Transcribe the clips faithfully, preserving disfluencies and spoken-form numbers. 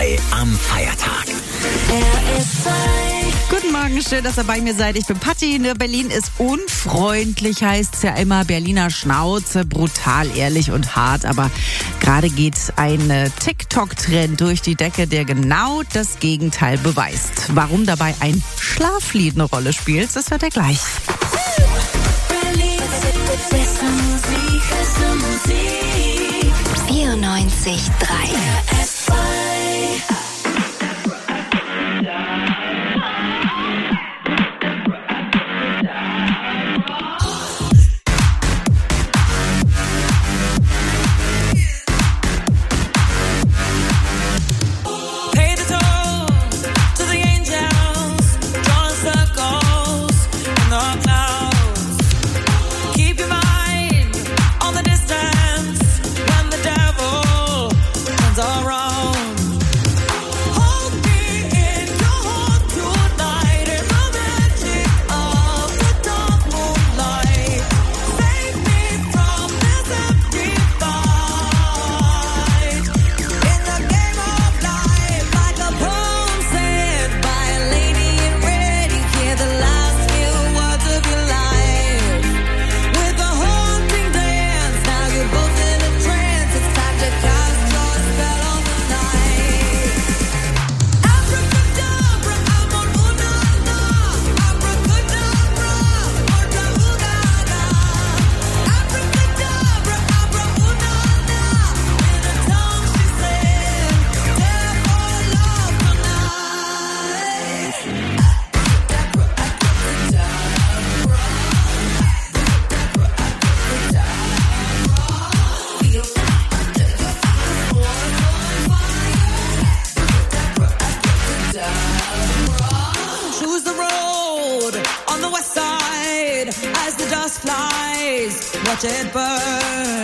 zwei am Feiertag. R S zwei. Guten Morgen, schön, dass ihr bei mir seid. Ich bin Patti. Ne, Berlin ist unfreundlich, heißt es ja immer. Berliner Schnauze, brutal, ehrlich und hart. Aber gerade geht ein äh, TikTok-Trend durch die Decke, der genau das Gegenteil beweist. Warum dabei ein Schlaflied eine Rolle spielt, das hört ihr gleich. Berlin, beste Musik, beste Musik. vierundneunzig Komma drei. R S zwei. Watch it burn.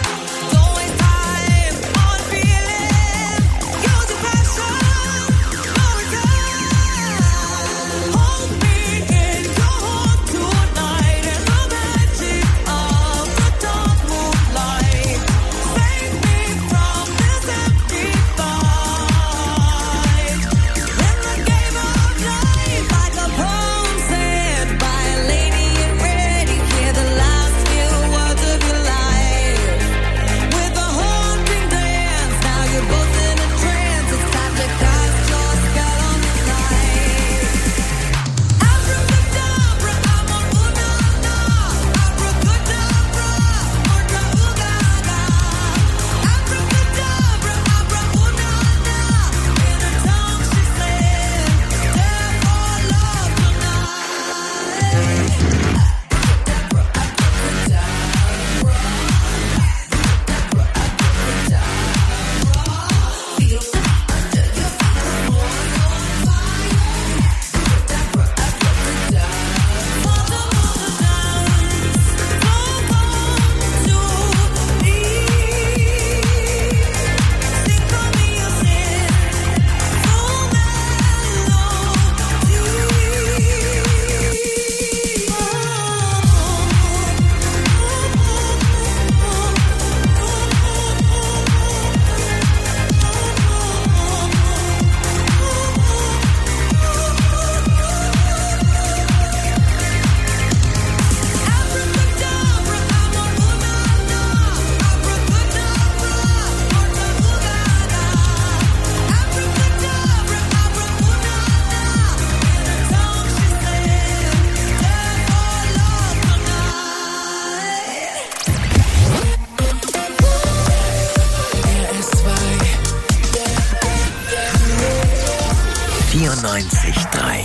vierundneunzig Komma drei.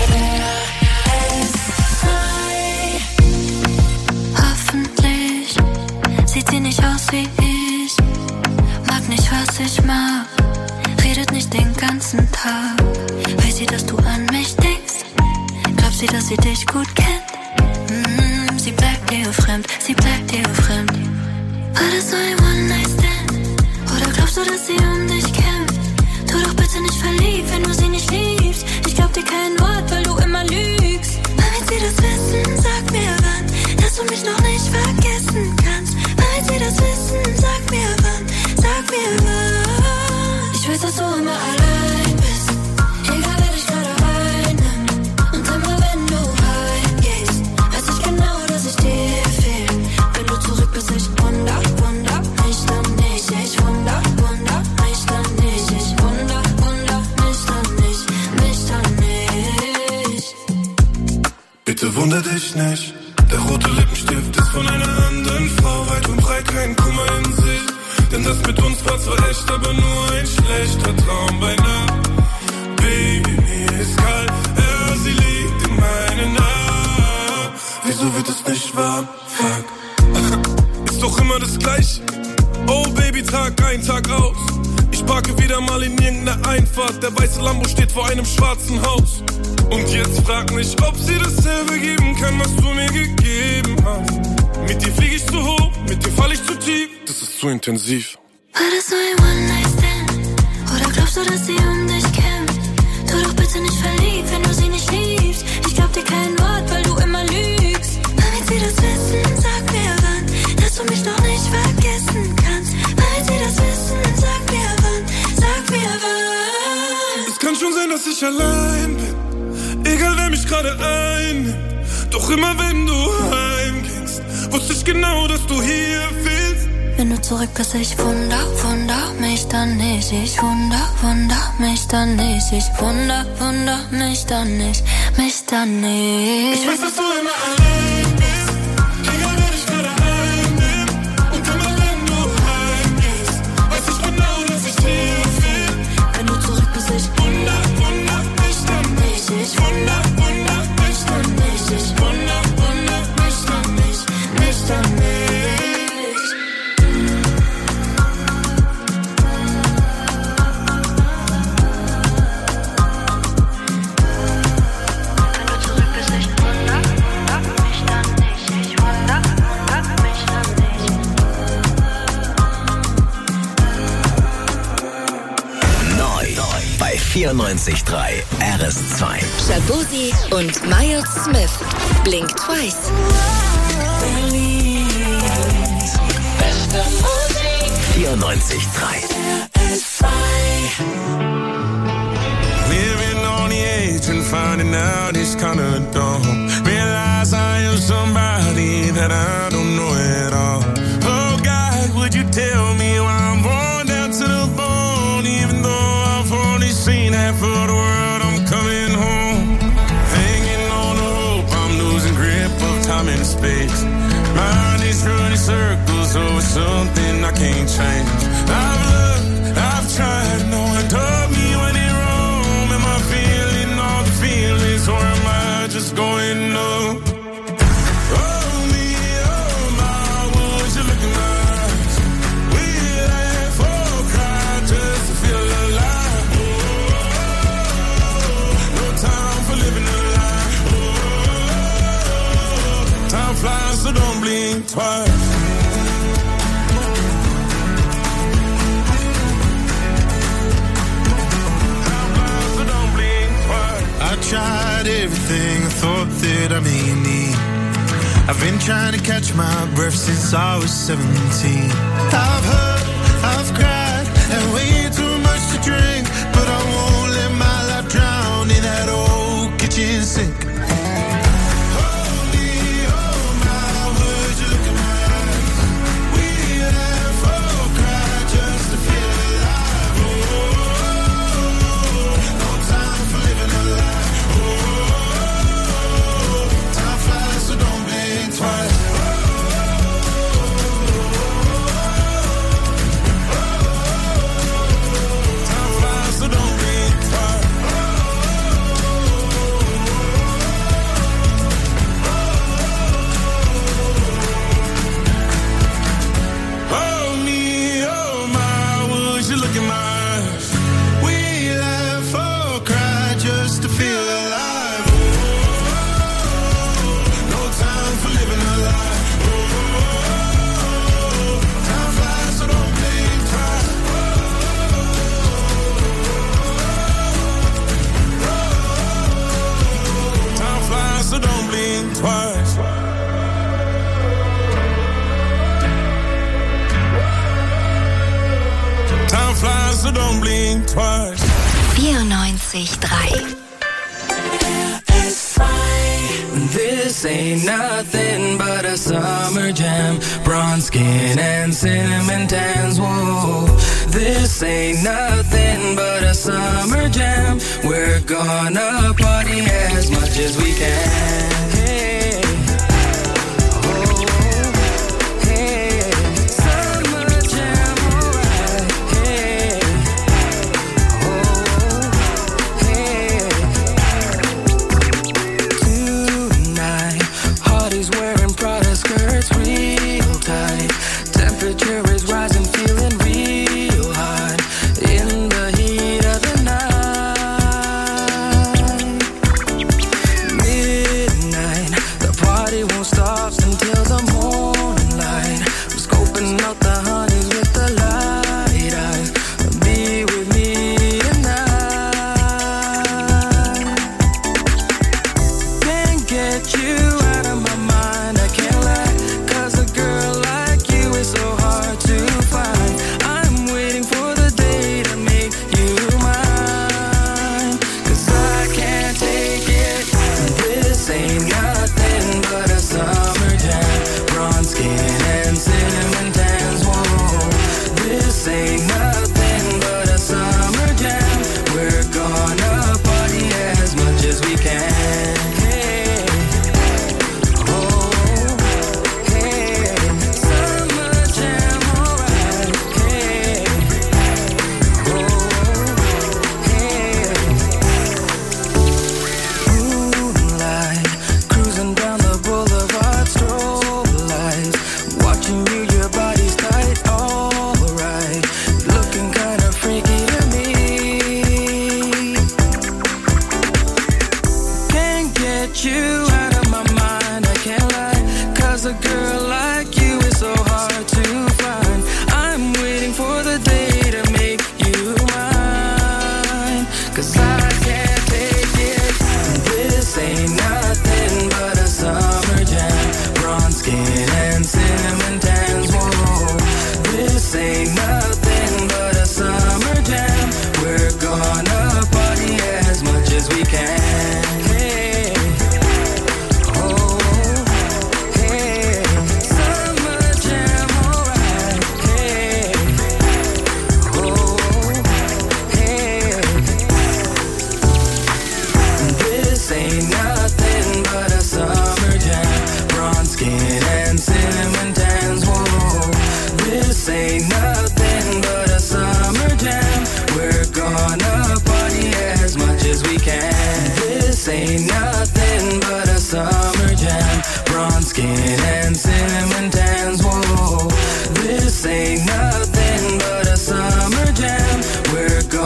Hoffentlich sieht sie nicht aus wie ich. Mag nicht, was ich mag. Redet nicht den ganzen Tag. Weiß sie, dass du an mich denkst? Glaubt sie, dass sie dich gut kennt? Mm, sie bleibt dir fremd, sie bleibt dir fremd. War das so ein One-Night-Stand? Oder glaubst du, dass sie um dich kämpft? Tu doch bitte nicht verliebt, wenn du sie nicht liebst. Ich glaub dir kein Wort, weil du immer lügst. Wann wird sie das wissen? Sag mir wann, dass du mich noch nicht vergessen kannst. Wann wird sie das wissen? Sag mir wann, sag mir wann. Ich weiß, dass du immer allein finde dich nicht. Der rote Lippenstift ist von einer anderen Frau, weit und breit kein Kummer in Sicht. Denn das mit uns war zwar echt, aber nur ein schlechter Traum bei Nacht. Baby, mir ist kalt, ja, sie liegt in meinen Armen. Wieso wird es nicht warm? Fuck. Ist doch immer das Gleiche. Oh Baby, Tag ein, Tag aus. Ich parke wieder mal in irgendeiner Einfahrt. Der weiße Lambo steht vor einem schwarzen Haus. Und jetzt frag mich, ob sie dasselbe geben kann, was du mir gegeben hast. Mit dir flieg ich zu hoch, mit dir fall ich zu tief. Das ist zu intensiv. War das nur ein One-Night-Stand? Oder glaubst du, dass sie um dich kämpft? Tu doch bitte nicht verliebt, wenn du sie nicht liebst. Ich glaub dir kein Wort, weil du immer lügst. Damit sie das wissen, sag mir wann, dass du mich noch nicht vergessen kannst. Damit sie das wissen, sag mir wann, sag mir wann. Es kann schon sein, dass ich allein bin. Egal wer mich gerade einnimmt, doch immer wenn du heimgingst, wusste ich genau, dass du hier fehlst. Wenn du zurück bist, ich wunder, wunder mich dann nicht. Ich wunder, wunder mich dann nicht. Ich wunder, wunder mich dann nicht, mich dann nicht. Ich weiß, dass du immer allein bist, egal wer dich gerade heimnimmt. Und immer wenn du heimgehst, weiß ich genau, dass ich hier fehl. Wenn du zurück bist, ich wunder, wunder mich dann nicht. Ich wunder, wunder mich dann nicht. Ich wunder, wunder mich dann nicht, mich dann nicht. Wenn du zurück bist, ich wunder, wunder mich dann nicht. Ich wunder, wunder mich dann nicht. Neu bei vierundneunzig Komma drei R S zwei. Shaboozey und Miles Smith. Blink Twice. Beste Musik. vierundneunzig Komma drei. Living on the edge and finding out it's kinda dumb. Realize I am somebody that I don't know at all. Oh God, would you tell me why I'm born down to the bone? Even though I've only seen half of the world, I'm coming home. Hanging on the hope, I'm losing grip of time and space. Mind is running circles over something I can't change. I've looked, I've tried, no one told me when it wrong. Am I feeling all the feelings or am I just going numb? Oh me, oh my, would you look in my eyes? We laugh or cry just to feel alive. Oh, no time for living a lie. Oh, time flies, so don't blink twice. I tried everything I thought that I may need. I've been trying to catch my breath since I was seventeen. I've hurt, I've cried, and way too much to drink. But I won't let my life drown in that old kitchen sink. Hold me, oh my, would you look in my eyes? We laugh or cry just to feel alive. Oh, no time for living a lie. Twice. Time flies, so don't blink twice. Oh me, oh my, would you look in my eyes? We laugh or cry just to feel alive. No time for living a lie. Time flies, so don't blink twice. Time flies, so don't blink twice. Time flies, so don't blink twice. vierundneunzig Komma drei. This ain't nothing but a summer jam. Bronze skin and cinnamon tans. Whoa, this ain't nothing but a summer jam. We're gonna party as much as we can. Hey,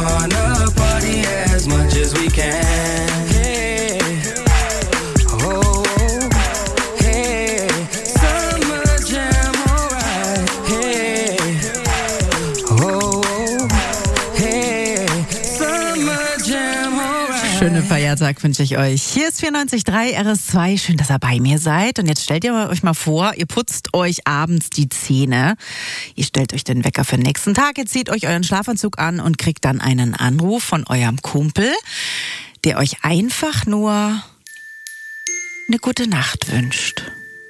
wanna party as much as we can. Hey, oh, hey, summer jam, alright. Hey, oh, hey, summer jam, alright. Schönen Feiertag wünsche ich euch. Hier ist vierundneunzig Komma drei R S zwei. Schön, dass ihr bei mir seid. Und jetzt stellt ihr euch mal vor, ihr putzt euch abends die Zähne. Ihr stellt euch den Wecker für den nächsten Tag. Ihr zieht euch euren Schlafanzug an und kriegt dann einen Anruf von eurem Kumpel, der euch einfach nur eine gute Nacht wünscht.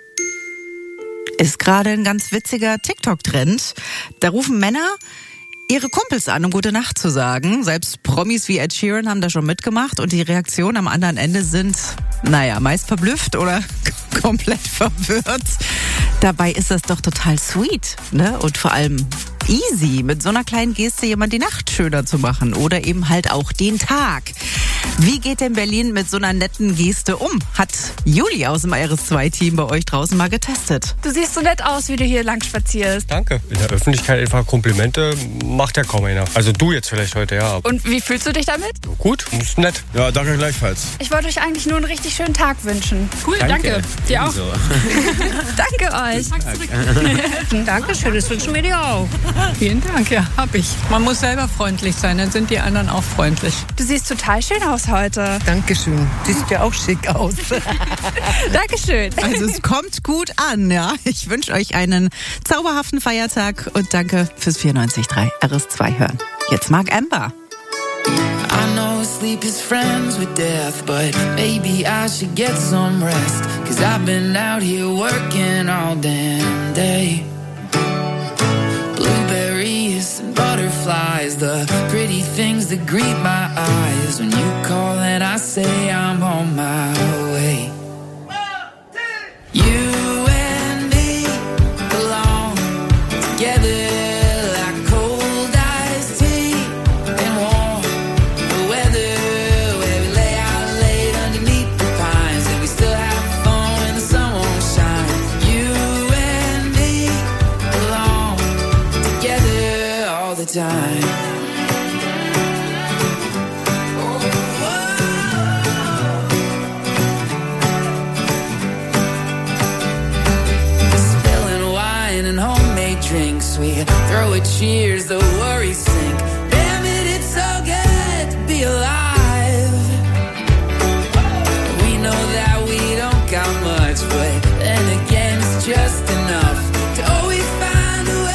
Ist gerade ein ganz witziger TikTok-Trend. Da rufen Männer ihre Kumpels an, um gute Nacht zu sagen. Selbst Promis wie Ed Sheeran haben da schon mitgemacht und die Reaktionen am anderen Ende sind, naja, meist verblüfft oder komplett verwirrt. Dabei ist das doch total sweet, ne? Und vor allem easy, mit so einer kleinen Geste jemand die Nacht schöner zu machen oder eben halt auch den Tag. Wie geht denn Berlin mit so einer netten Geste um? Hat Juli aus dem R S zwei Team bei euch draußen mal getestet. Du siehst so nett aus, wie du hier lang spazierst. Danke. In der Öffentlichkeit einfach Komplimente macht ja kaum einer. Also du jetzt vielleicht heute, ja. Und wie fühlst du dich damit? Gut, ist nett. Ja, danke gleichfalls. Ich wollte euch eigentlich nur einen richtig schönen Tag wünschen. Cool, danke. danke. Dir auch. Danke euch. Dankeschön, das wünschen wir dir auch. Vielen Dank, ja, hab ich. Man muss selber freundlich sein, dann sind die anderen auch freundlich. Du siehst total schön aus heute. Dankeschön. Siehst ja auch schick aus. Dankeschön. Also es kommt gut an, ja. Ich wünsche euch einen zauberhaften Feiertag und danke fürs vierundneunzig Komma drei R S zwei hören. Jetzt Mark Amber. I know sleep is friends with death, but maybe I should get some rest. Cause I've been out here working all damn day. Blueberries and butterflies, the pretty things that greet my eyes. When you call and I say I'm on my way. You and me belong together. Time. Spilling wine and homemade drinks, we throw a cheers, the worries sink. Damn it, it's so good to be alive. We know that we don't got much, but then again it's just enough to always find a way.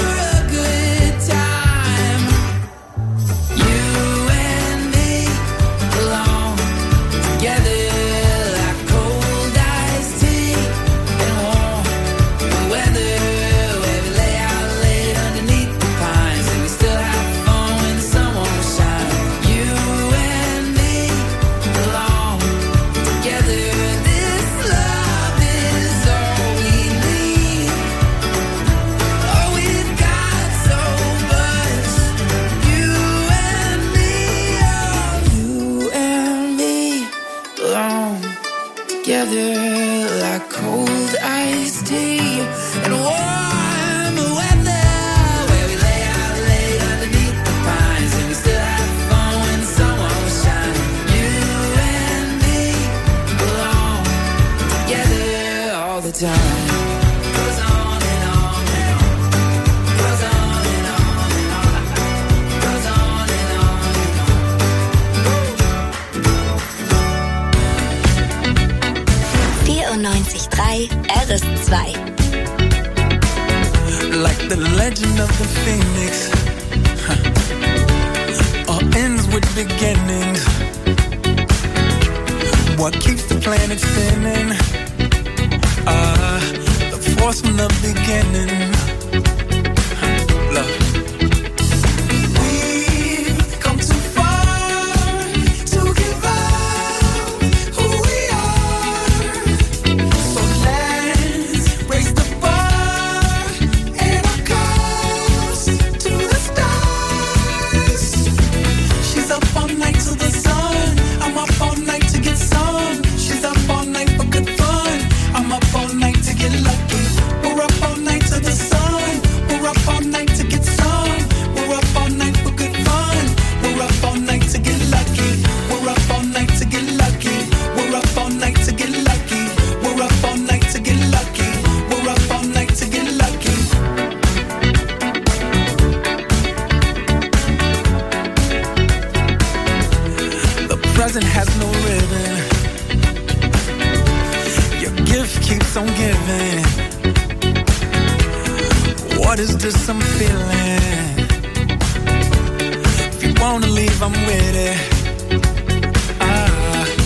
Together like cold iced tea and warm weather, where we lay out late underneath the pines and we still have fun when the sun won't shine. You and me belong together all the time. Goes on and on and on. Goes on and on and on. Goes on and on and on. vierundneunzig Komma drei R S zwei. Like the legend of the phoenix, huh. All ends with beginnings. What keeps the planet spinning? Ah, uh, the force from the beginning. Huh. Love. To the sun. present has no ribbon. Your gift keeps on giving. What is this I'm feeling? If you wanna leave, I'm with it. Ah.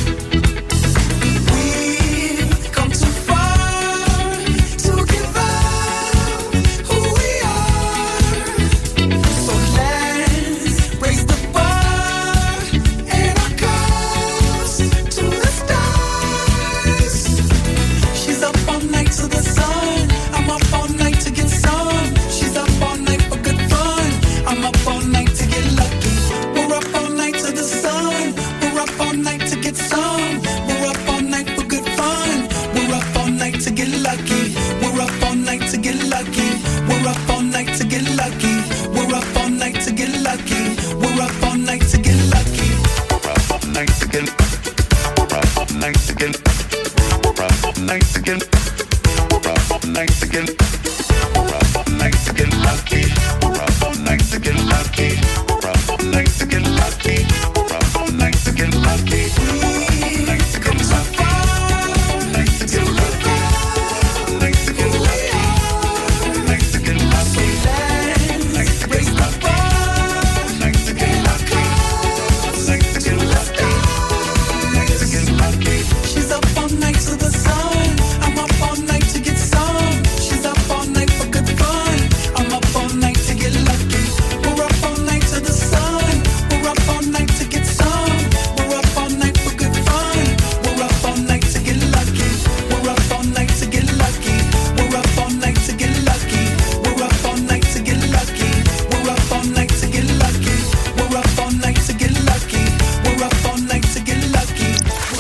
We've come too far to give up who we are. So let's raise the bar and our cups to the stars. She's up all night to the sun. I'm up all night to get some. She's up all night for good fun. I'm up all night to get lucky. We're up all night to the sun. We're up all night to get some. We're up all night for good fun. We're up all night to get lucky. We're up all night to get lucky. We're up all night to get lucky. We're up all night to get lucky. We're up all night to get lucky. We're up all night to get. We're up all night to get. We're up all night to get. We're up all night to get. We're up all night to get lucky. We're up all night to get lucky. We're up all night to get lucky. We're up all night to get lucky. Night to get lucky. Night to get lucky. Night to get lucky. Night to get lucky. Night to get lucky. Night to get lucky. Night to get lucky. Night to get lucky. She's up all night to the sun. I'm up all night to get some. She's up all night for good fun. I'm up all night to get lucky. We're up all night to the sun. We're up all night to get some. We're up all night for good fun. We're up all night to get lucky. We're up all night to get lucky. We're up all night to get lucky. We're up all night to get lucky. We're up all night to get lucky. We're up all night to get lucky. We're up all night to get lucky.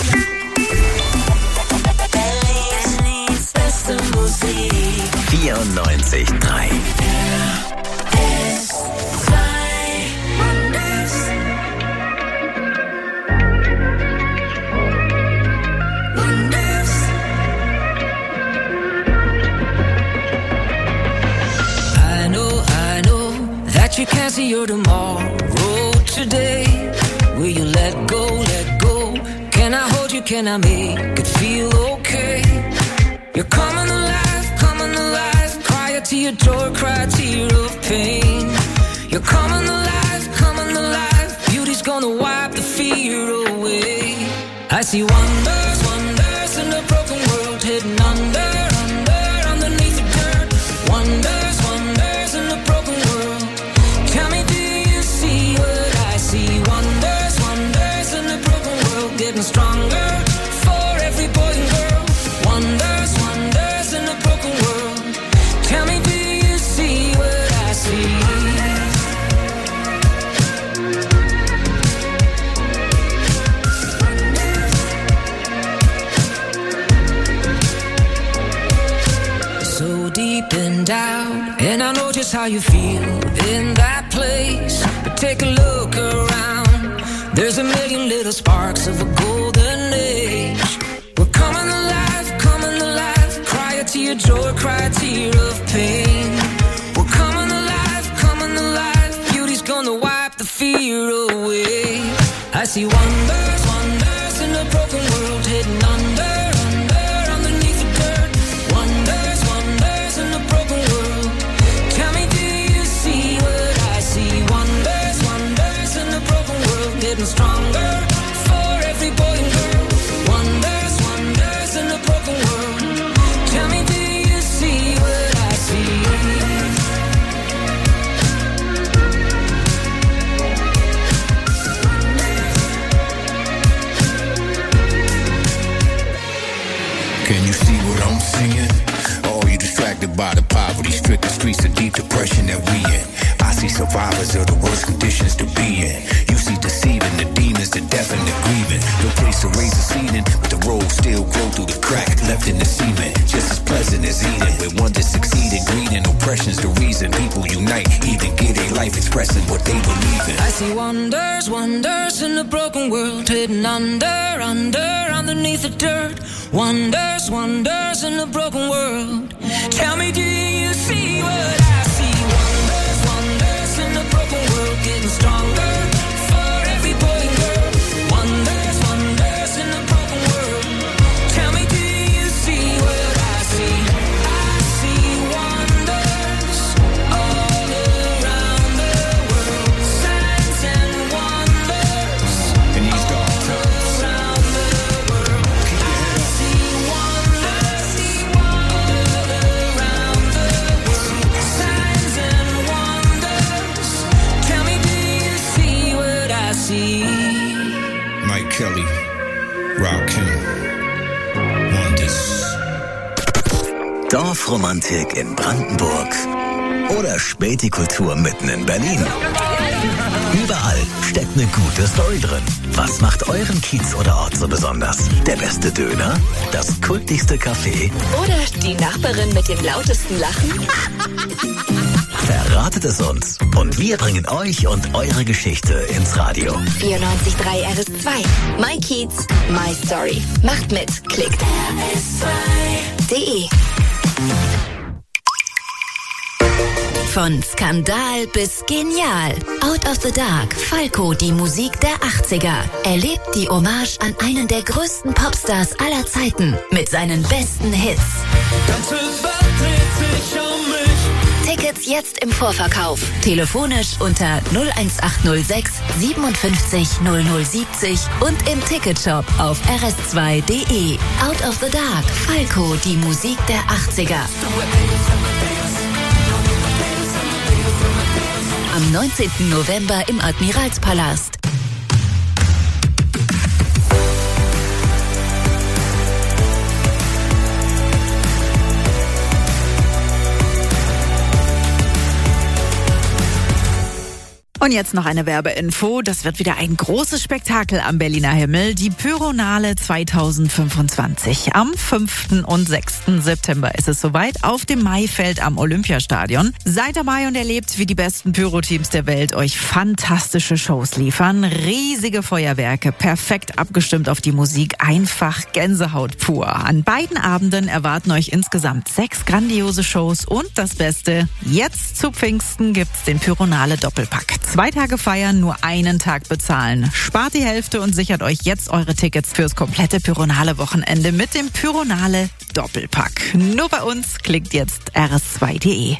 Beste Musik. vierundneunzig Komma drei. I know, I know that you can't see your tomorrow today. Will you let go, let go? Can I hold you, can I make it feel okay? You're coming alive, coming alive. Cry a tear, joy, cry a tear of pain. You're coming alive, coming alive. Beauty's gonna wipe the fear away. I see wonders, wonders in a broken world, hidden under, under, underneath the dirt. Wonders, wonders in a broken world. Tell me, do you see what I see? Wonders, wonders in a broken world, getting stronger for every boy and girl. Wonders, wonders in a broken world. Tell me, do you see what I see? So deep and down, and I know just how you feel in that place. But take a look around. There's a million little sparks of a golden age. We're coming alive, coming alive. Cry a tear, joy, cry a tear of pain. We're coming alive, coming alive. Beauty's gonna wipe the fear away. I see wonders, wonders in a broken world, hidden under, under, underneath the dirt. Wonders, wonders in a broken world. Tell me, do you see what I see? Wonders, wonders in a broken world, getting stronger for every boy and girl. Wonders, wonders in a broken world. Tell me, do you see what I see? Can you see what I'm seeing? Or are you distracted by the poverty-stricken streets of deep depression that we in? I see survivors of the worst conditions to be in. You see deceiving the demons, the deaf and the grieving. No place to raise a seeding, but the road still grow through the crack left in the cement. Just as pleasant as eating, where one to succeed in greed and oppression's the reason people unite, even get a life expressing what they believe in. I see wonders, wonders in a broken world, hidden under, under, underneath the dirt. Wonders, wonders in a broken world. Tell me, do you see what I see? Wonders, wonders in a broken world, getting stronger for every boy and girl. Wonders, see. Mike Kelly, Rakim, Wonders. Dorfromantik in Brandenburg oder Spätikultur mitten in Berlin. Überall steckt eine gute Story drin. Was macht euren Kiez oder Ort so besonders? Der beste Döner? Das kultigste Café? Oder die Nachbarin mit dem lautesten Lachen? Verratet es uns und wir bringen euch und eure Geschichte ins Radio. vierundneunzig Komma drei R S zwei. My Kiez, My Story. Macht mit. Klickt R S zwei Punkt de. Von Skandal bis genial. Out of the Dark, Falco, die Musik der achtziger. Erlebt die Hommage an einen der größten Popstars aller Zeiten mit seinen besten Hits. Ganze Welt dreht sich um mich. Tickets jetzt im Vorverkauf. Telefonisch unter null eins acht null sechs siebenundfünfzig null null siebzig und im Ticketshop auf r s zwei punkt de. Out of the Dark, Falco, die Musik der achtziger. Am neunzehnten November im Admiralspalast. Und jetzt noch eine Werbeinfo. Das wird wieder ein großes Spektakel am Berliner Himmel. Die Pyronale zweitausendfünfundzwanzig. Am fünften und sechsten September ist es soweit auf dem Maifeld am Olympiastadion. Seid dabei und erlebt, wie die besten Pyro-Teams der Welt euch fantastische Shows liefern. Riesige Feuerwerke, perfekt abgestimmt auf die Musik. Einfach Gänsehaut pur. An beiden Abenden erwarten euch insgesamt sechs grandiose Shows. Und das Beste, jetzt zu Pfingsten gibt's den Pyronale Doppelpack. Zwei Tage feiern, nur einen Tag bezahlen. Spart die Hälfte und sichert euch jetzt eure Tickets fürs komplette Pyronale-Wochenende mit dem Pyronale Doppelpack. Nur bei uns. Klickt jetzt r s zwei punkt de.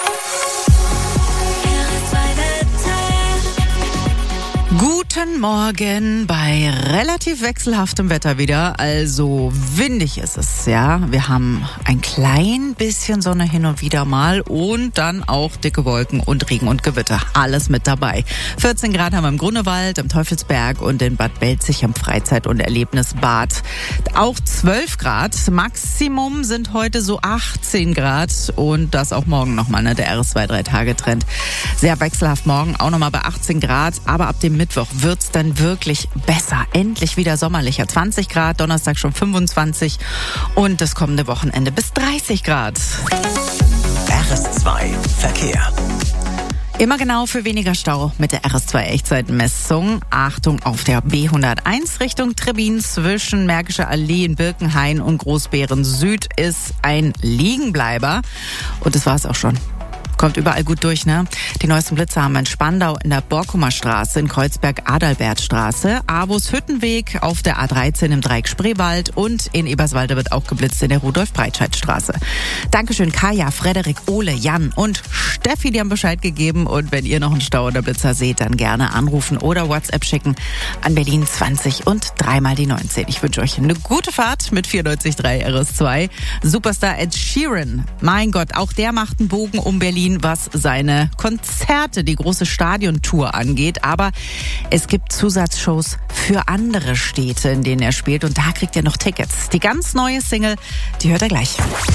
Guten Morgen bei relativ wechselhaftem Wetter wieder, also windig ist es, ja. Wir haben ein klein bisschen Sonne hin und wieder mal und dann auch dicke Wolken und Regen und Gewitter. Alles mit dabei. vierzehn Grad haben wir im Grunewald, im Teufelsberg und in Bad Belzig am Freizeit- und Erlebnisbad. Auch zwölf Grad. Maximum sind heute so achtzehn Grad und das auch morgen nochmal, ne? Der R S zwei drei Tage Trend. Sehr wechselhaft morgen, auch nochmal bei achtzehn Grad, aber ab dem Mittwoch wird's dann wirklich besser. Endlich wieder sommerlicher. zwanzig Grad, Donnerstag schon fünfundzwanzig und das kommende Wochenende bis dreißig Grad. R S zwei Verkehr. Immer genau für weniger Stau mit der R S zwei Echtzeitmessung. Achtung auf der B hunderteins Richtung Trebbin zwischen Märkischer Allee in Birkenhain und Großbeeren Süd ist ein Liegenbleiber. Und das war's auch schon. Kommt überall gut durch, ne? Die neuesten Blitze haben wir in Spandau in der Borkumer Straße, in Kreuzberg Adalbertstraße, Avus Hüttenweg auf der A dreizehn im Dreieck Spreewald und in Eberswalde wird auch geblitzt in der Rudolf-Breitscheid-Straße. Dankeschön Kaya, Frederik, Ole, Jan und Steffi, die haben Bescheid gegeben und wenn ihr noch einen Stau oder Blitzer seht, dann gerne anrufen oder WhatsApp schicken an Berlin zwanzig und dreimal die neunzehn. Ich wünsche euch eine gute Fahrt mit vierundneunzig Komma drei R S zwei. Superstar Ed Sheeran, mein Gott, auch der macht einen Bogen um Berlin, was seine Konzerte, die große Stadiontour angeht. Aber es gibt Zusatzshows für andere Städte, in denen er spielt. Und da kriegt er noch Tickets. Die ganz neue Single, die hört er gleich.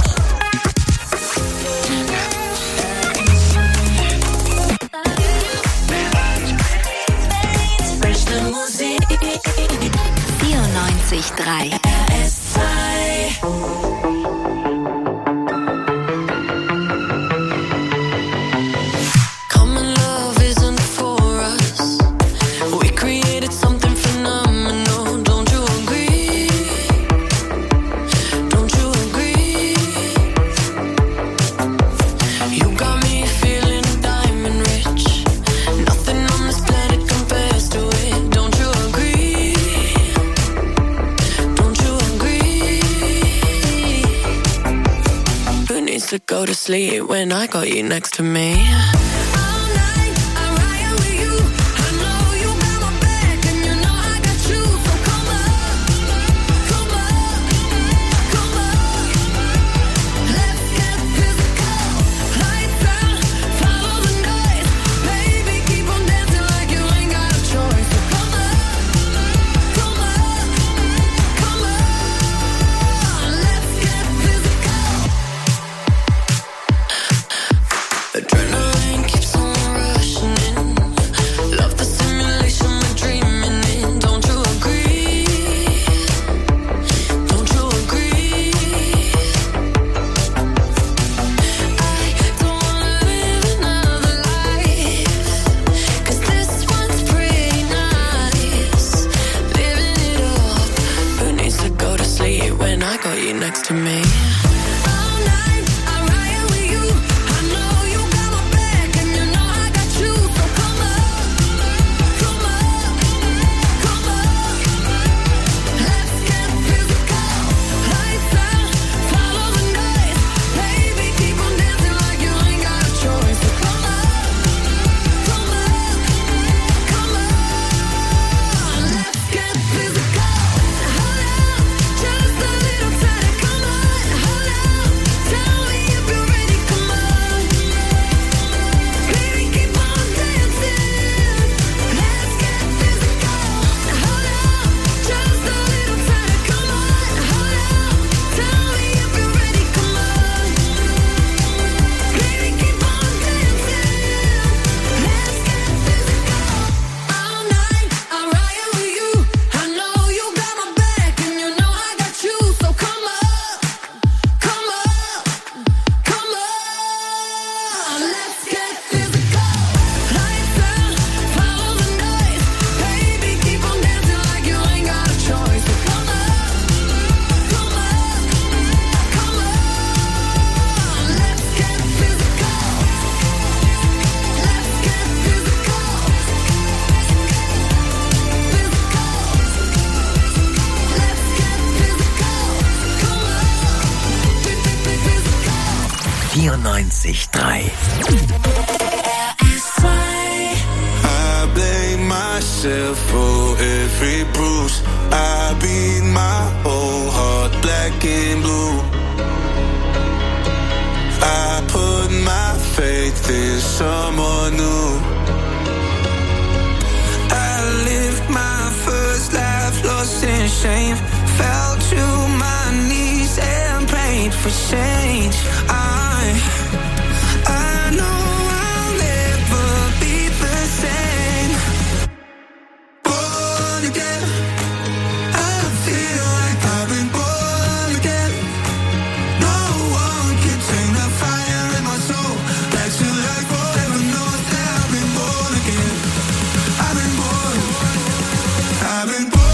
vierundneunzig Komma drei R S zwei. To go to sleep when I got you next to me. Come neunzig Komma drei. I blame myself for every bruise. I beat my whole heart black and blue. I put my faith in someone new. I lived my first life lost in shame. Fell to my knees and prayed for change. I, I know I'll never be the same. Born again, I feel like I've been born again. No one can tame the fire in my soul. Back to life forever knows that I've been born again. I've been born, I've been born.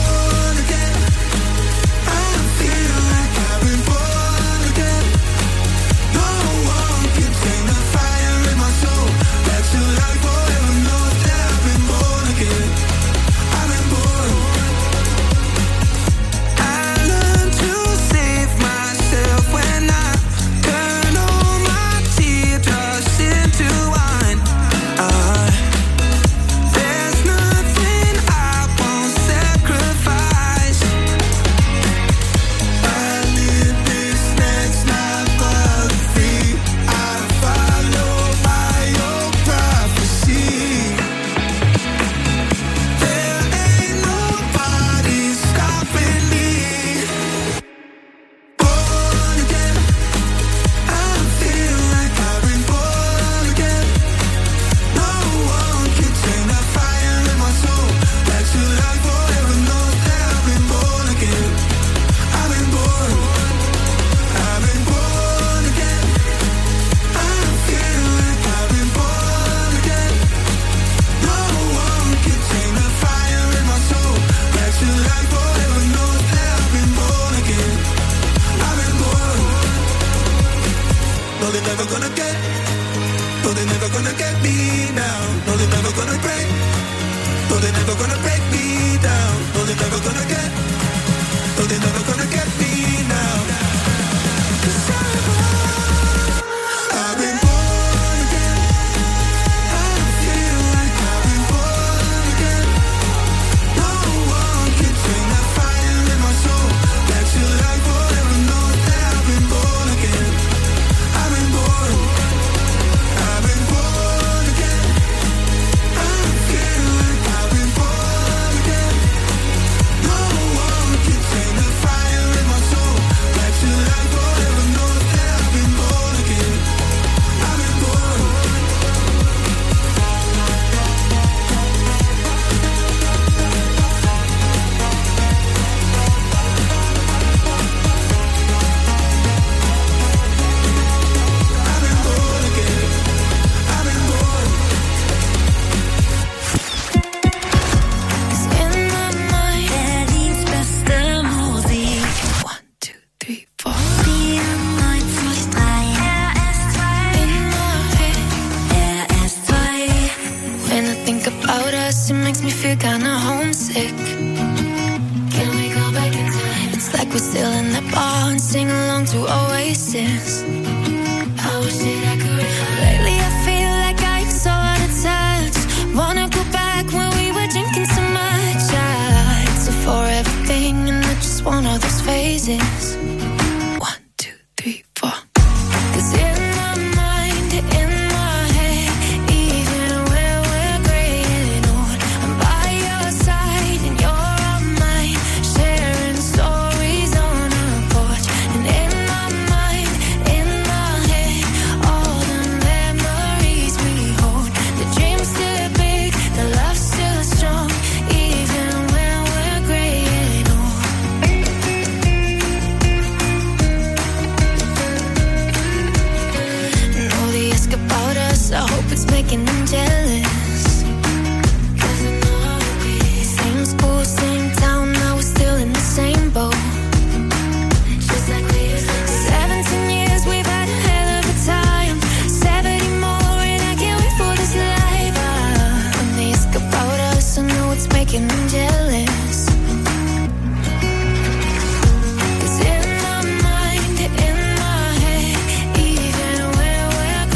Cause in my mind, in my head, even when we're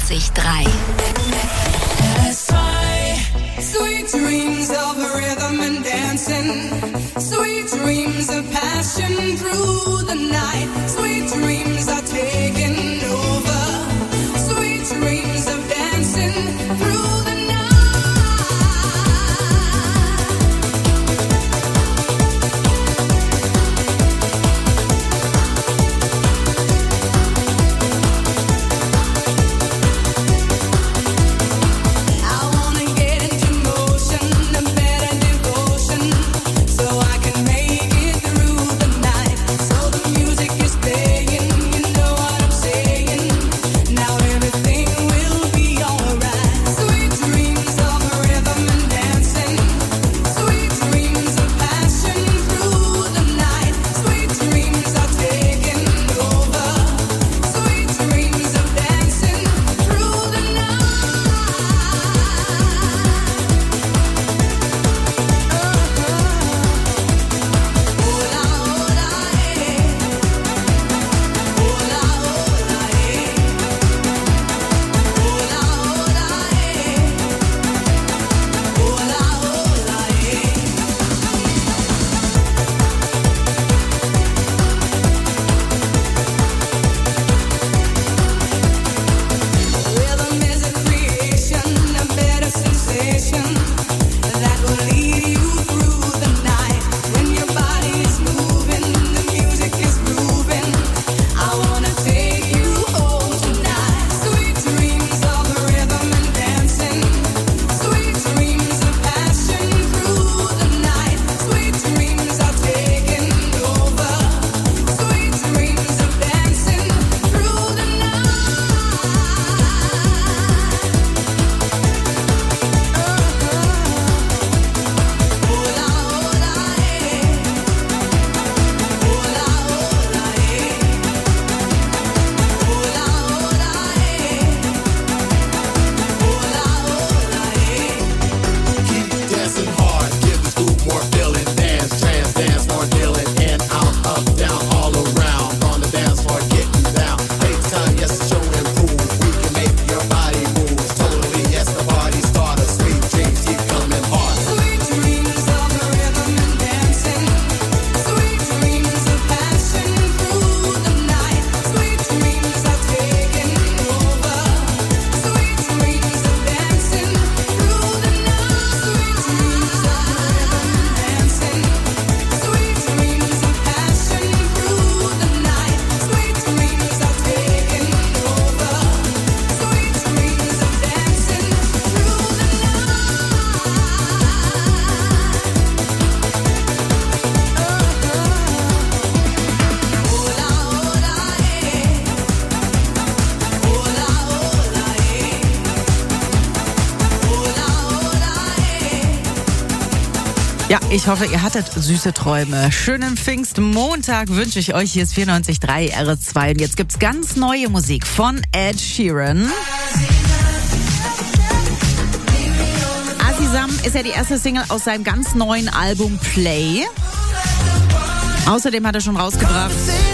vierundneunzig Komma drei. Sweet dreams of rhythm and dancing. Sweet dreams of passion through the night. Sweet dreams are taking over. Sweet dreams of dancing through the night. Ja, ich hoffe, ihr hattet süße Träume. Schönen Pfingstmontag wünsche ich euch. Hier ist vierundneunzig Komma drei R S zwei. Und jetzt gibt's ganz neue Musik von Ed Sheeran. Asisam ist ja die erste Single aus seinem ganz neuen Album Play. Außerdem hat er schon rausgebracht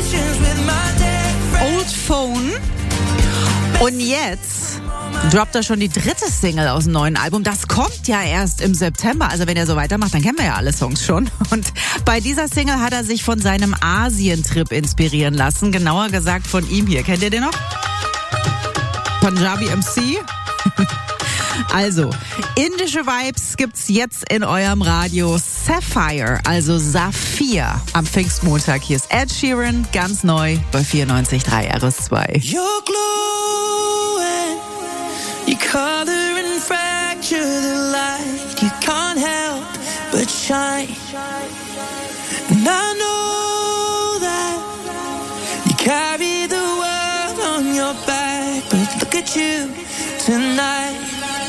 Old Phone. Und jetzt droppt er schon die dritte Single aus dem neuen Album. Das kommt ja erst im September. Also wenn er so weitermacht, dann kennen wir ja alle Songs schon. Und bei dieser Single hat er sich von seinem Asien-Trip inspirieren lassen. Genauer gesagt von ihm hier. Kennt ihr den noch? Punjabi M C? Also, indische Vibes gibt's jetzt in eurem Radio. Sapphire, also Saphir, am Pfingstmontag. Hier ist Ed Sheeran, ganz neu bei vierundneunzig Komma drei R S zwei. You're glowing, you color and fracture the light. You can't help but shine. And I know that you carry the world on your back, but look at you tonight.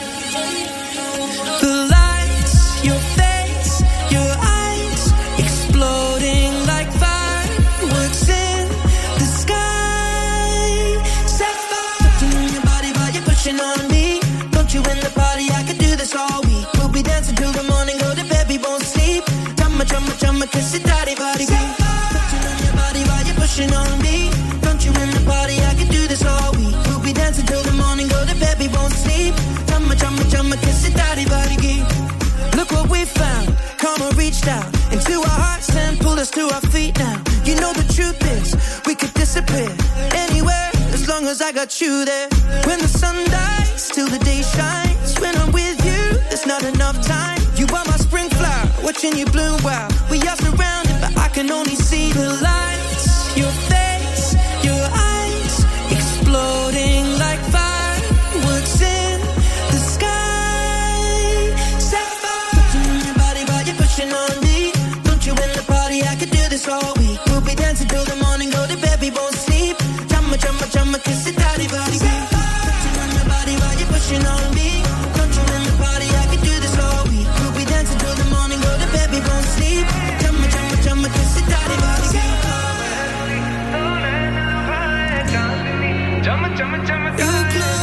The lights, your face, your eyes, exploding like fireworks in the sky. Sapphire, touching on your body while you're pushing on me. Don't you in the party? I could do this all week. We'll be dancing till the morning, go to bed, we won't sleep. Chumma, chumma, chumma, kiss it, daddy, body. Touching on your body while you're pushing on me. Don't you in the party? I could do this all week. We'll be dancing dance until the morning, go to bed, we won't sleep. Chumma, chumma, chumma, kiss it, daddy, body, geek. Look what we found, karma reached out into our hearts and pulled us to our feet now. You know the truth is, we could disappear anywhere as long as I got you there. When the sun dies, till the day shines. When I'm with you, there's not enough time. You are my spring flower, watching you bloom wild. We are surrounded, but I can only see the lights. Your face, your eyes, exploding like fireworks in the sky. Set fire in your body while you're pushing on me. Don't you win the party? I could do this all week. We'll be dancing till the morning, go to bed, we won't sleep. Chumma, chumma, chumma, kiss it, daddy, body. Touching on your body while you're pushing on me. Don't you win the party? I could do this all week. We'll be dancing till the morning, go to bed, we won't sleep. Chumma, chumma, chumma, kiss it, daddy, body. Chumma, chumma, chumma, you glue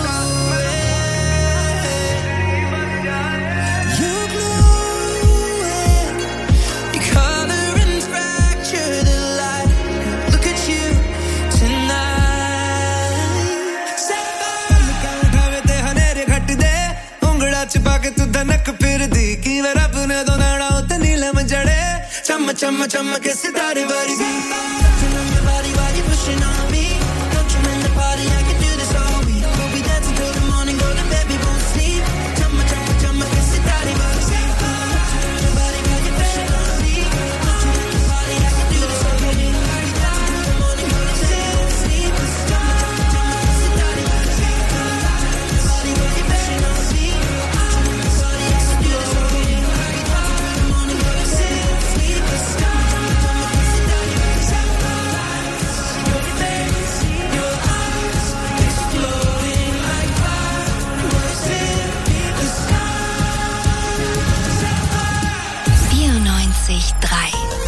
it. You glue it. You color and fracture the light. Look at you tonight. Set fire. उठावे ते हनेरे घट दे उंगड़ा छिपा के तू धनक फिर दी की वर अपने दो नाड़ा उते नीलम जड़े Chumma, chumma, chumma, kiss it, daddy, body. Touching on your body while you're pushing on me. Don't you win the party? I can do this all week. We'll be dancing till the morning, go to bed, we won't sleep. Chumma, chumma, chumma, kiss it, daddy, body. Touching on your body while you're pushing on me. Don't you win the party? I can do this all week. We'll be dancing till the morning, go to bed, we won't sleep. Chumma, chumma, chumma, kiss it, daddy, body. Touching on your body while you're pushing on me. Don't you win the party? I can do this all week. We'll be dancing till the morning, go to bed, we won't sleep. vierundneunzig Komma drei.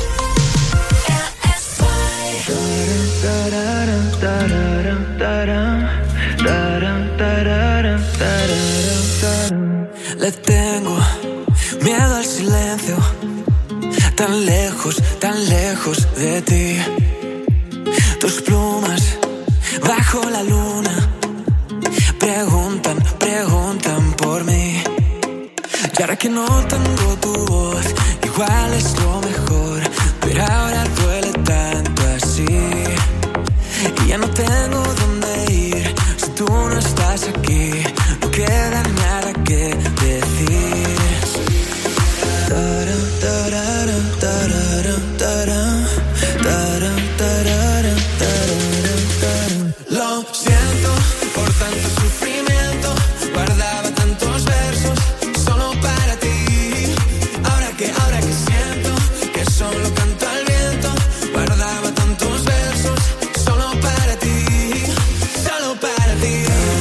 Le tengo miedo al silencio, tan lejos, tan lejos de ti. Tus plumas bajo la luna preguntan, preguntan por mí. Y ahora que no tengo tu voz, igual es lo mejor, pero ahora duele tanto así. Y ya no tengo dónde ir si tú no estás aquí. No queda nada que decir. Taran, tararan, tararan, taran, taran, tararan, tararan, taran. Lo siento por tanto sufrimiento, guardaba tantos versos solo para ti. Ahora que, ahora que siento que solo canto al viento, guardaba tantos versos solo para ti, solo para ti.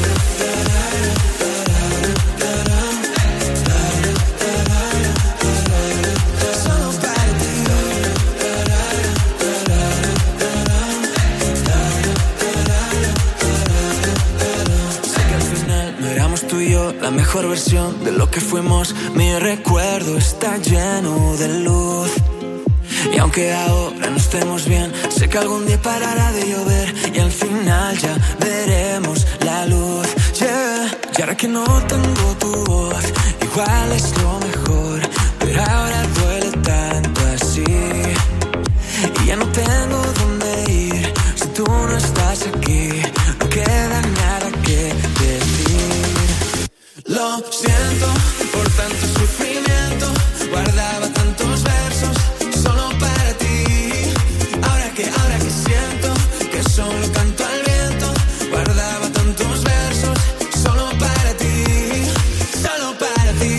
La mejor versión de lo que fuimos, mi recuerdo está lleno de luz. Y aunque ahora no estemos bien, sé que algún día parará de llover y al final ya veremos la luz. Yeah. Y ahora que no tengo tu voz, igual es lo mejor, pero ahora duele tanto así. Y ya no tengo dónde ir si tú no estás aquí. No queda nada que decir. Lo siento por tanto sufrimiento, guardaba tantos versos solo para ti. Ahora que, ahora que siento que solo canto al viento, guardaba tantos versos solo para ti, solo para ti.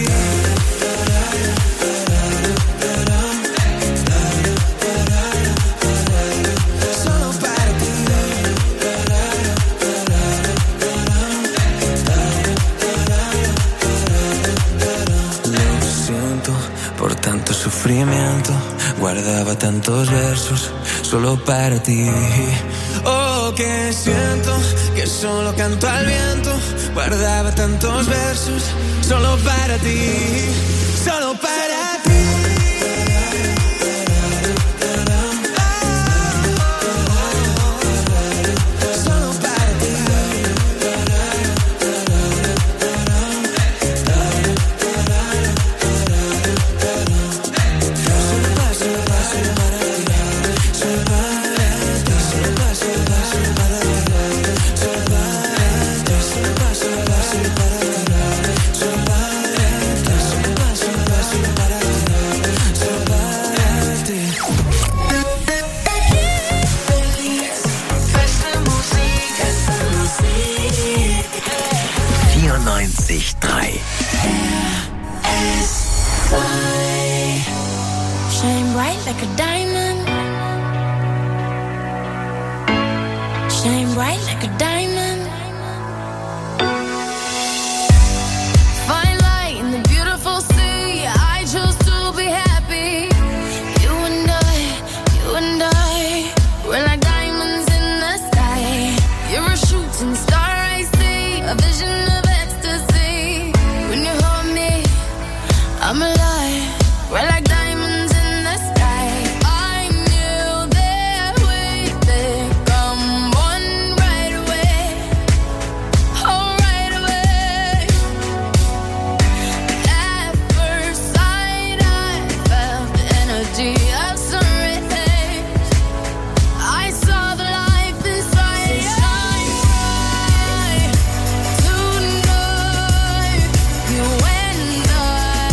Solo para ti. Por tanto sufrimiento, guardaba tantos versos solo para ti. Oh, que siento que solo canto al viento, guardaba tantos versos solo para ti, solo para ti. Solo para ti. bright like a diamond. Fine light in the beautiful sea. I chose to be happy. You and I, you and I, we're like diamonds in the sky. You're a shooting star, I see, a vision of ecstasy. When you hold me, I'm alive. We're like diamonds in the sky. I knew that we'd become one right away. Oh, right away. At first sight, I felt the energy of sun rays. I saw the life inside you. Shine bright tonight. You and I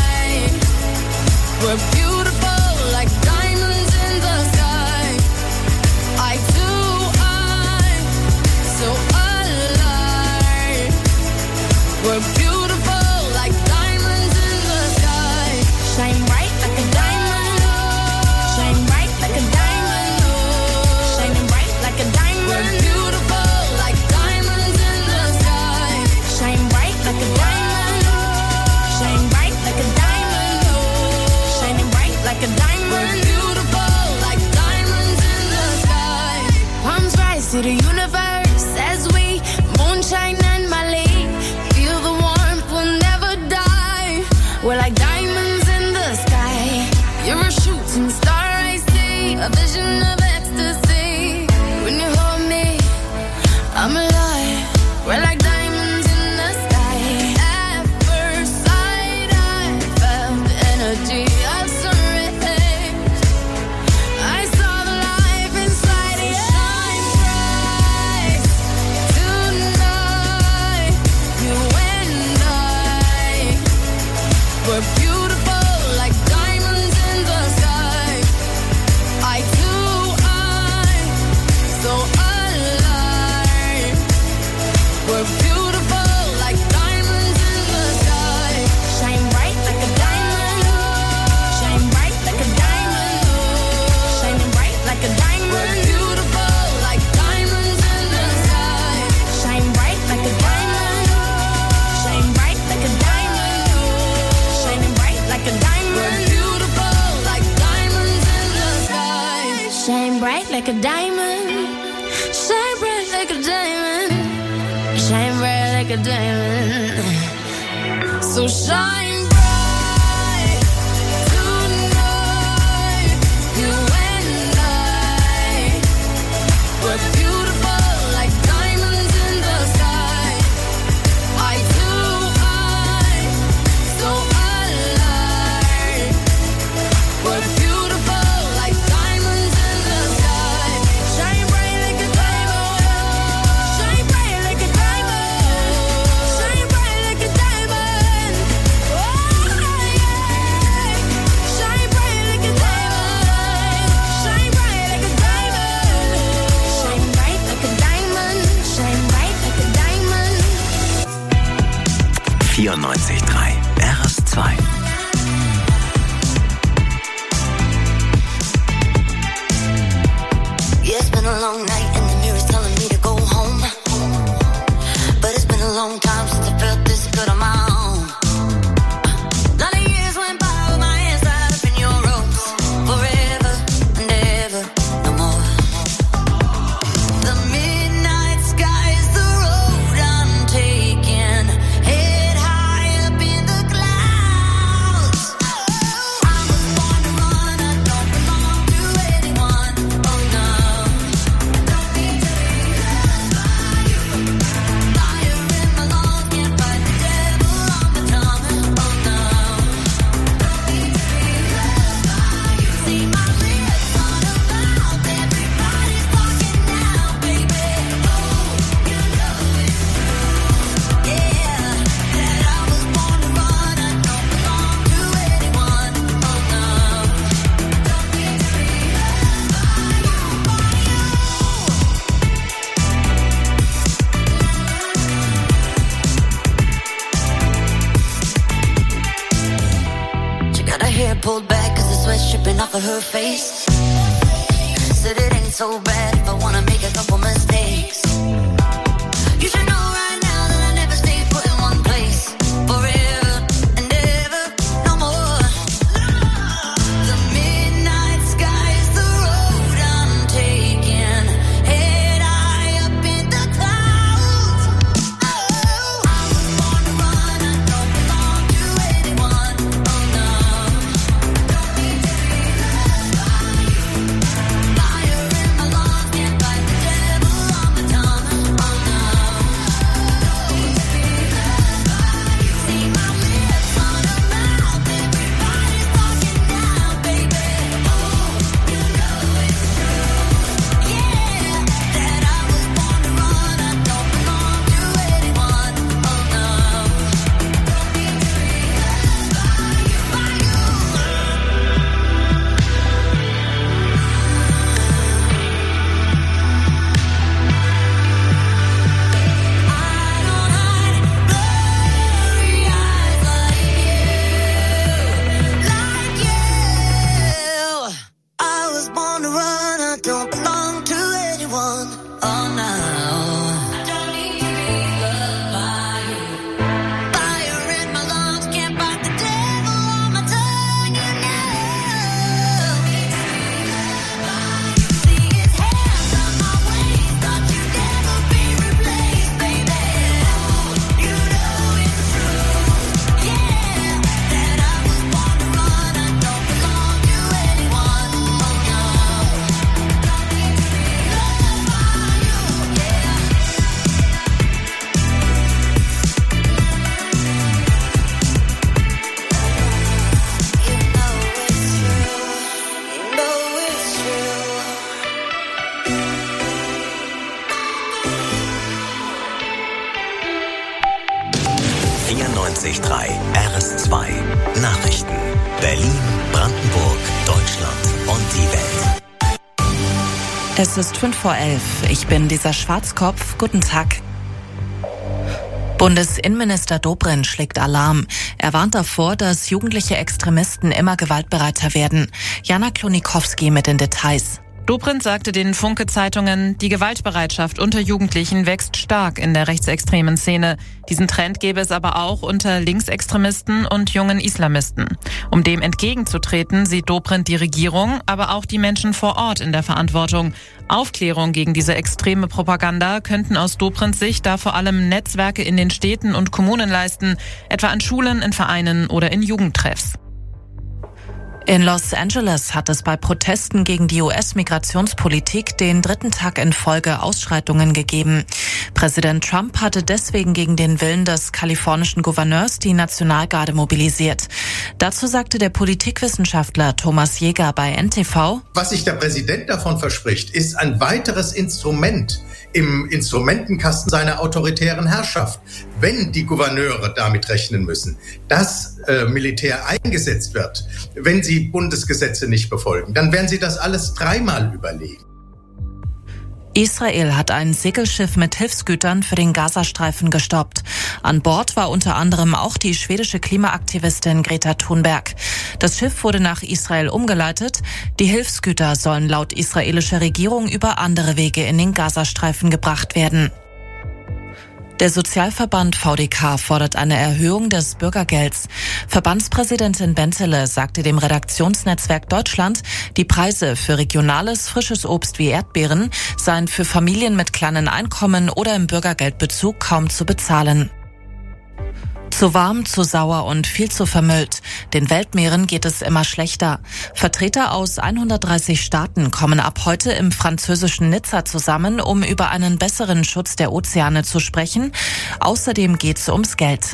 were beautiful like diamonds in the sky. I too, I'm so alive. We're beautiful like diamonds in the sky. Shine bright like a diamond. Shine bright like a diamond. Shining bright like a diamond. We're beautiful like diamonds in the sky. Shine bright like a diamond. Shine bright like a diamond. Shining bright like a diamond. We're beautiful like diamonds in the sky. Palms rise to the universe as we moonshine and Mali. Feel the warmth, we'll never die. We're like diamonds in the sky. You're a shooting star, I see, a vision of ecstasy. When you hold me, I'm alive. We're like diamonds in the sky. At first sight, I felt the energy of sun rays. I saw the life inside you. Shine bright tonight. You and I were beautiful like diamonds in the sky. I too, I'm so alive. We're beautiful like diamonds in the sky. Shine bright like a diamond. Shine bright like a diamond. Shining bright like a diamond. We're beautiful like diamonds in the sky. Shine bright like a diamond. Shine bright like a diamond. Shining bright like a diamond. We're beautiful like diamonds in the sky. Shine bright like a diamond. Shine bright like a diamond. Shine bright like a diamond. So shine bright tonight. You and I were beautiful like diamonds in the sky. I too, I'm so alive. We're beautiful like diamonds in the sky. Shine bright like a diamond. Shine bright like a diamond. Shine bright like a diamond. Oh, yeah. Shine bright like a diamond. Shine bright like a diamond. Shine bright like a diamond. Shine bright like a diamond. vierundneunzig Komma drei R S zwei. Yeah, it's been a long night and the mirror's telling me to go home. But it's been a long time since I felt this good on my own. Lot of years went by with my hands tied up in your ropes. Forever and ever, no more. The midnight sky is the road I'm taking. Head high up in the clouds. I was born to run, I don't belong to anyone. Oh no. Don't need to be loved by you. Fire in my lungs, can't fight the devil on my tongue. Oh no. Don't need to be loved by you. See my lips on a mouth, everybody's talking now, baby. Oh, you know it's true. Yeah, that I was born to run, I don't belong to anyone. Oh no. Don't need to be loved by you, by you. She got her hair pulled back cause the sweat's dripping off of her face. Said it ain't so bad if I wanna make a couple mistakes. don't belong to anyone. Oh no. vierundneunzig Komma drei R S zwei Nachrichten. Berlin, Brandenburg, Deutschland und die Welt. Es ist fünf vor elf. Ich bin Lisa Schwarzkopf. Guten Tag. Bundesinnenminister Dobrindt schlägt Alarm. Er warnt davor, dass jugendliche Extremisten immer gewaltbereiter werden. Jana Klonikowski mit den Details. Dobrindt sagte den Funke-Zeitungen, die Gewaltbereitschaft unter Jugendlichen wächst stark in der rechtsextremen Szene. Diesen Trend gäbe es aber auch unter Linksextremisten und jungen Islamisten. Um dem entgegenzutreten, sieht Dobrindt die Regierung, aber auch die Menschen vor Ort in der Verantwortung. Aufklärung gegen diese extreme Propaganda könnten aus Dobrindts Sicht da vor allem Netzwerke in den Städten und Kommunen leisten, etwa an Schulen, in Vereinen oder in Jugendtreffs. In Los Angeles hat es bei Protesten gegen die U S-Migrationspolitik den dritten Tag in Folge Ausschreitungen gegeben. Präsident Trump hatte deswegen gegen den Willen des kalifornischen Gouverneurs die Nationalgarde mobilisiert. Dazu sagte der Politikwissenschaftler Thomas Jäger bei N T V: Was sich der Präsident davon verspricht, ist ein weiteres Instrument im Instrumentenkasten seiner autoritären Herrschaft. Wenn die Gouverneure damit rechnen müssen, dass äh, Militär eingesetzt wird, wenn sie Bundesgesetze nicht befolgen, dann werden sie das alles dreimal überlegen. Israel hat ein Segelschiff mit Hilfsgütern für den Gazastreifen gestoppt. An Bord war unter anderem auch die schwedische Klimaaktivistin Greta Thunberg. Das Schiff wurde nach Israel umgeleitet. Die Hilfsgüter sollen laut israelischer Regierung über andere Wege in den Gazastreifen gebracht werden. Der Sozialverband V D K fordert eine Erhöhung des Bürgergelds. Verbandspräsidentin Bentele sagte dem Redaktionsnetzwerk Deutschland, die Preise für regionales, frisches Obst wie Erdbeeren seien für Familien mit kleinen Einkommen oder im Bürgergeldbezug kaum zu bezahlen. Zu warm, zu sauer und viel zu vermüllt. Den Weltmeeren geht es immer schlechter. Vertreter aus hundertdreißig Staaten kommen ab heute im französischen Nizza zusammen, um über einen besseren Schutz der Ozeane zu sprechen. Außerdem geht es ums Geld.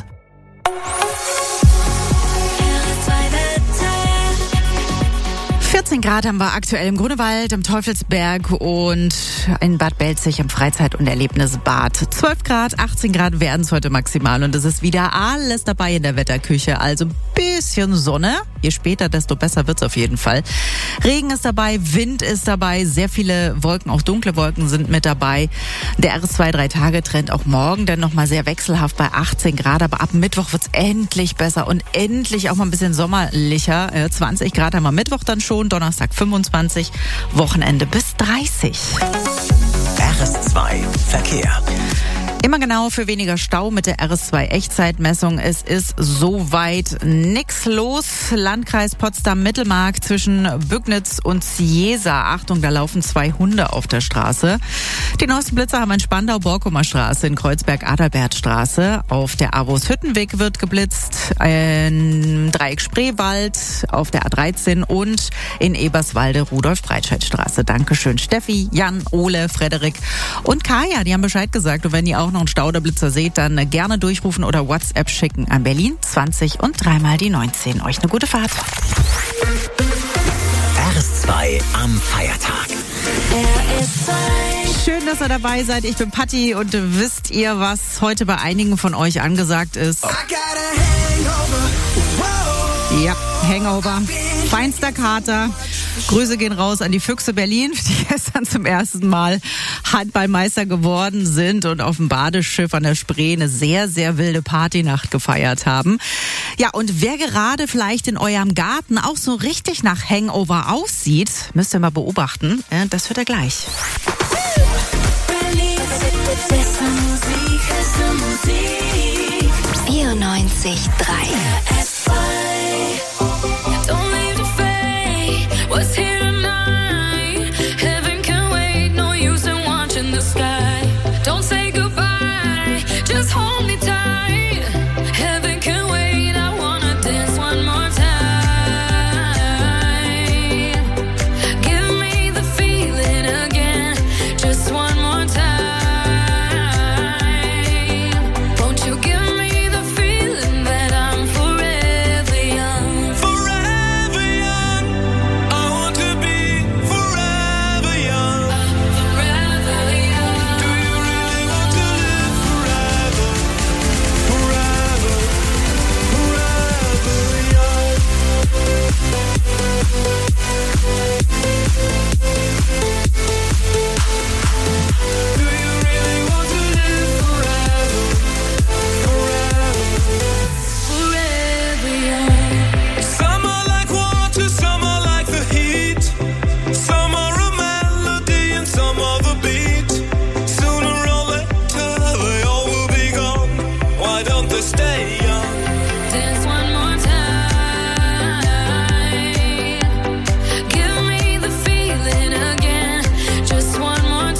vierzehn Grad haben wir aktuell im Grunewald, im Teufelsberg und in Bad Belzig im Freizeit- und Erlebnisbad. zwölf Grad, achtzehn Grad werden es heute maximal und es ist wieder alles dabei in der Wetterküche. Also ein bisschen Sonne. Je später, desto besser wird's auf jeden Fall. Regen ist dabei, Wind ist dabei, sehr viele Wolken, auch dunkle Wolken sind mit dabei. Der R S zwei drei Tage Trend auch morgen dann nochmal sehr wechselhaft bei achtzehn Grad, aber ab Mittwoch wird's endlich besser und endlich auch mal ein bisschen sommerlicher. zwanzig Grad haben wir Mittwoch dann schon, Donnerstag fünfundzwanzig, Wochenende bis dreißig. R S zwei Verkehr. Immer genau für weniger Stau mit der R S zwei Echtzeitmessung. Es ist soweit nix los. Landkreis Potsdam-Mittelmark zwischen Bügnitz und Ciesa. Achtung, da laufen zwei Hunde auf der Straße. Die neuesten Blitzer haben in Spandau-Borkumer Straße, in Kreuzberg-Adalbertstraße. Auf der Avos-Hüttenweg wird geblitzt. In Dreieck-Spreewald auf der A dreizehn und in Eberswalde Rudolf-Breitscheid-Straße. Dankeschön Steffi, Jan, Ole, Frederik und Kaya. Die haben Bescheid gesagt. Und wenn ihr auch noch einen Stau oder Blitzer seht, dann gerne durchrufen oder WhatsApp schicken an Berlin zwanzig und dreimal die neunzehn. Euch eine gute Fahrt. R S zwei am Feiertag. Schön, dass ihr dabei seid. Ich bin Patti und wisst ihr, was heute bei einigen von euch angesagt ist? Ja, Hangover. Feinster Kater. Grüße gehen raus an die Füchse Berlin, die gestern zum ersten Mal Handballmeister geworden sind und auf dem Badeschiff an der Spree eine sehr, sehr wilde Partynacht gefeiert haben. Ja, und wer gerade vielleicht in eurem Garten auch so richtig nach Hangover aussieht, müsst ihr mal beobachten. Das hört ihr gleich. vierundneunzig Komma drei What's here tonight? Heaven can wait. No use in watching the sky. Don't say goodbye. Just hold me tight. Heaven can wait. I wanna dance one more time. Give me the feeling again. Just one more time. Won't you give me the feeling that I'm forever young? Forever young. I want to be forever young. Forever young. Do you really want to live forever? Forever, forever young. Do you really want to live forever? Forever, Forever young. some are like water, some are like the heat. Some are a melody and some are the beat. Sooner or later they all will be gone. Why don't they stay young? Dance one more time. Give me the feeling again. Just one more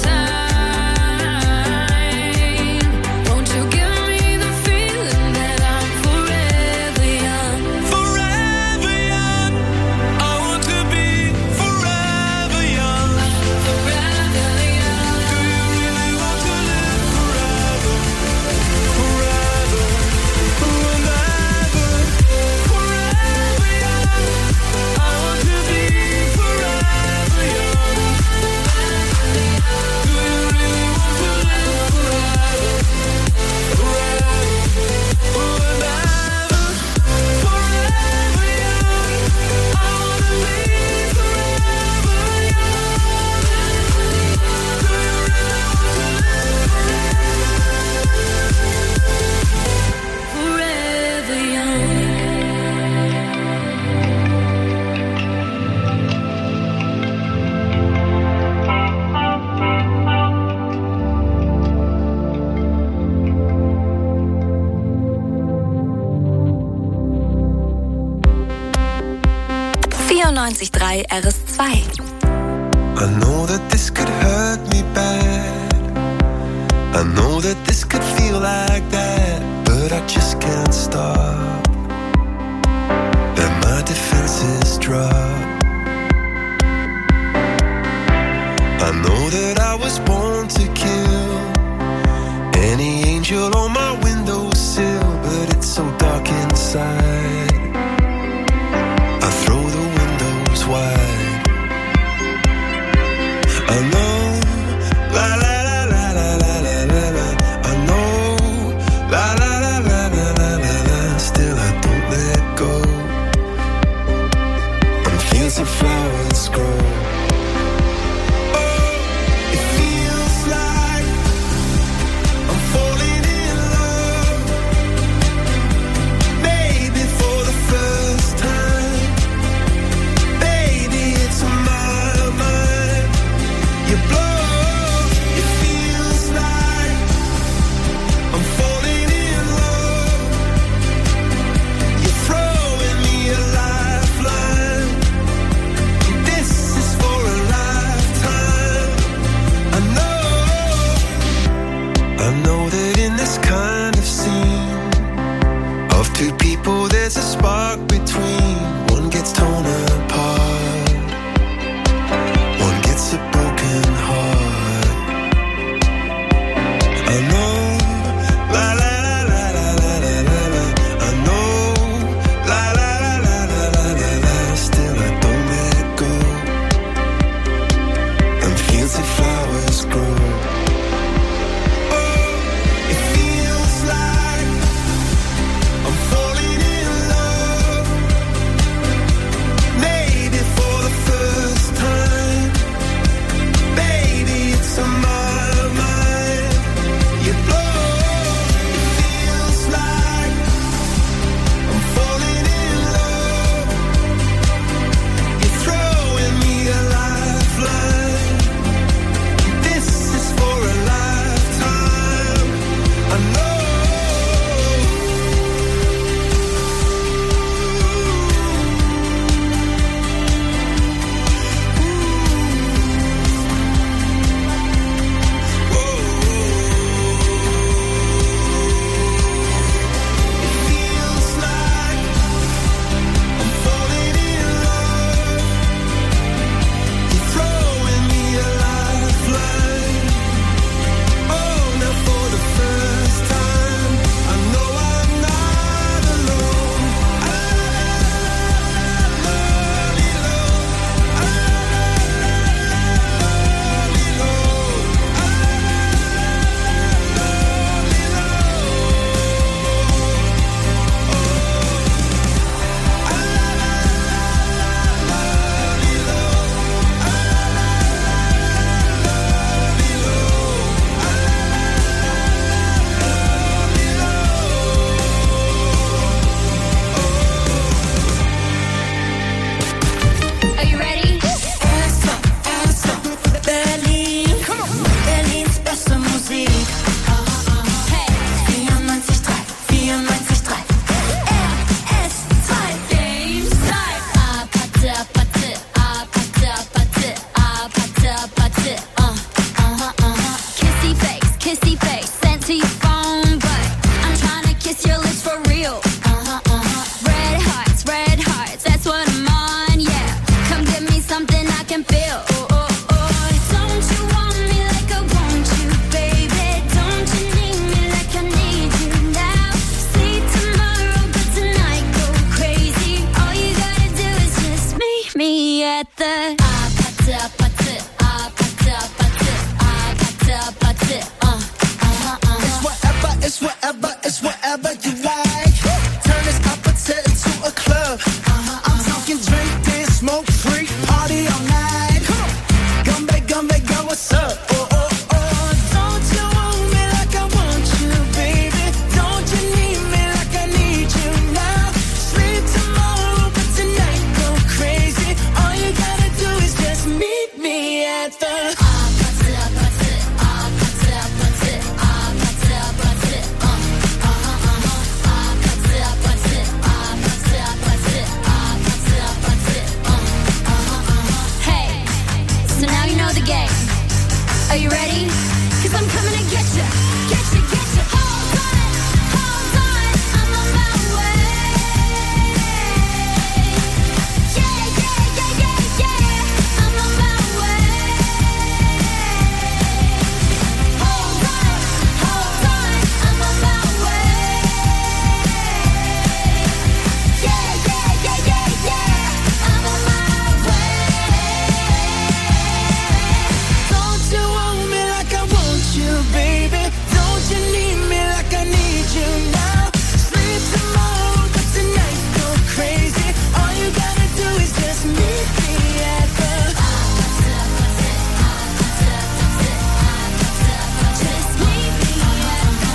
time. Won't you give me the feeling that I'm forever young? Forever young. I want to be forever young. Forever young. Do you really want to live forever? Forever, forever, forever young. I want to be forever young. Do you really want to live forever? Forever, forever, forever young. I want to be forever Forever young. vierundneunzig Komma drei R S zwei. I know that this could hurt me bad. I know that this could feel like that, but I just can't stop. And my defenses drop. I know that I was born to kill any angel on my windowsill, but it's so dark inside. I throw the windows wide. I know, la la la la la la la la la. I know, la la la la la la la la. Still I don't let go. On fields of flowers grow. Oh, it feels like I'm falling in love. Maybe Are you ready? 'Cause I'm coming to get you, get you, get you. Hold on, hold on, I'm on my way. Yeah, yeah, yeah, yeah, yeah, I'm on my way. Hold on, hold on, I'm on my way. Yeah, yeah, yeah, yeah, yeah, I'm on my way. Don't you want me like I want you, baby? Don't you need me like I need you now? Sleep tomorrow, but tonight go crazy. All you gotta do is just meet me at the. Just meet me at the.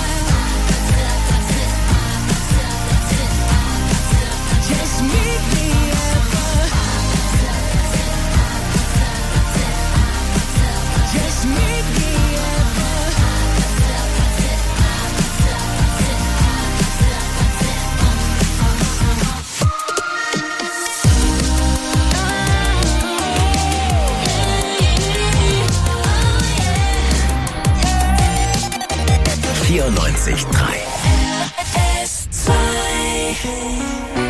Just meet me at the. Just meet me at the. vierundneunzig Komma drei. S zwei